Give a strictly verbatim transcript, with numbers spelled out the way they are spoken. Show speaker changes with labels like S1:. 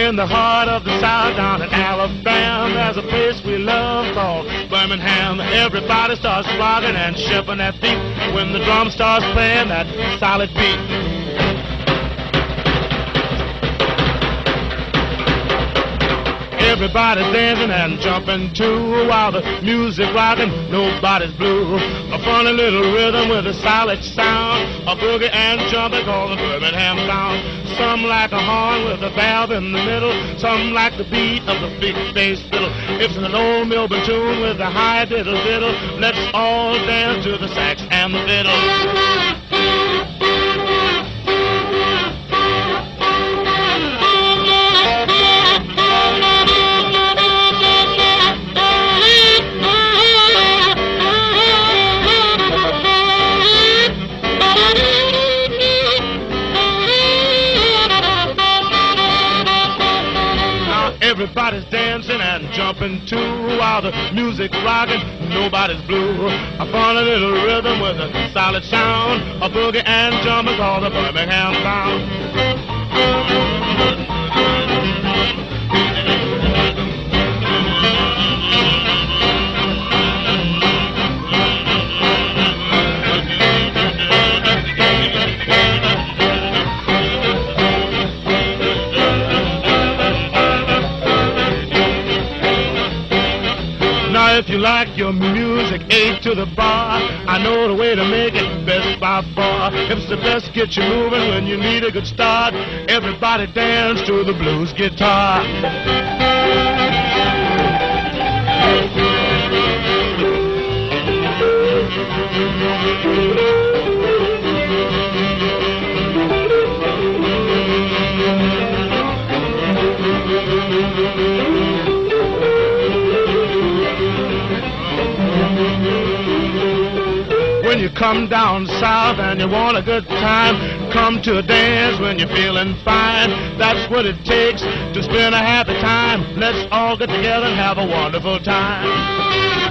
S1: In the heart of the South, down in Alabama, there's a place we love called Birmingham. Everybody starts rocking and shipping that beat when the drum starts playing that solid beat. Everybody's dancing and jumping too while the music rocking, nobody's blue. A funny little rhythm with a solid sound, a boogie and jumping called the Birmingham sound. Some like a horn with a valve in the middle, some like the beat of the big bass fiddle. It's an old Melbourne tune with a high diddle diddle. Let's all dance to the sax and the fiddle. Everybody's dancing and jumping too while the music rocking, nobody's blue. A funny little rhythm with a solid sound, a boogie and jumping called the Birmingham sound. If you like your music, A to the bar, I know the way to make it best by far. If it's the best, get you moving when you need a good start. Everybody dance to the blues guitar. When you come down south and you want a good time, come to a dance when you're feeling fine. That's what it takes to spend a happy time. Let's all get together and have a wonderful time.